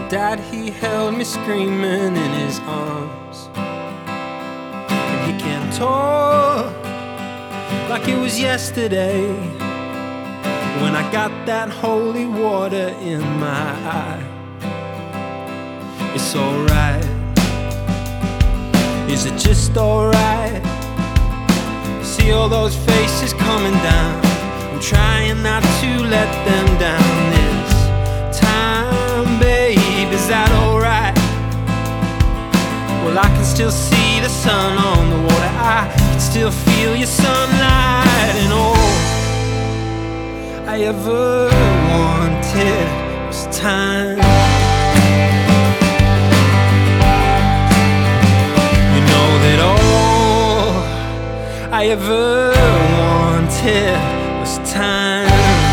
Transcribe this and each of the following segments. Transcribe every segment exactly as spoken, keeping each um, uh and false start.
Dad, he held me screaming in his arms. And he can talk like it was yesterday, when I got that holy water in my eye. It's alright. Is it just alright? See all those faces coming down. I'm trying not to let them down this time, babe. Is that alright? Well, I can still see the sun on the water. I can still feel your sunlight. And all I ever wanted was time. You know that all I ever wanted was time.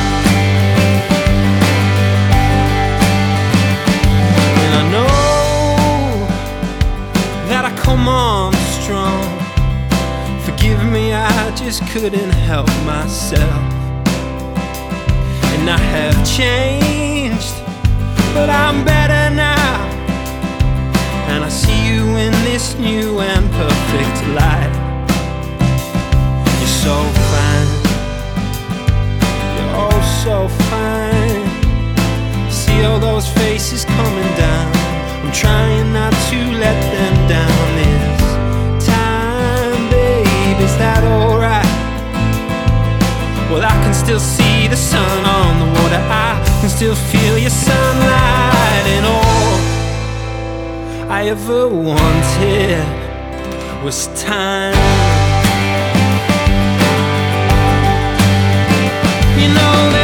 And I know that I come on strong. Forgive me, I just couldn't help myself. And I have changed, but I'm better now. And I see you in this new and perfect light. You're so fine, you're oh so fine. See all those faces coming down. I'm trying not to let them down this time, babe. Is that alright? Well, I can still see the sun on the water. I can still feel your sunlight. And all I ever wanted was time. You know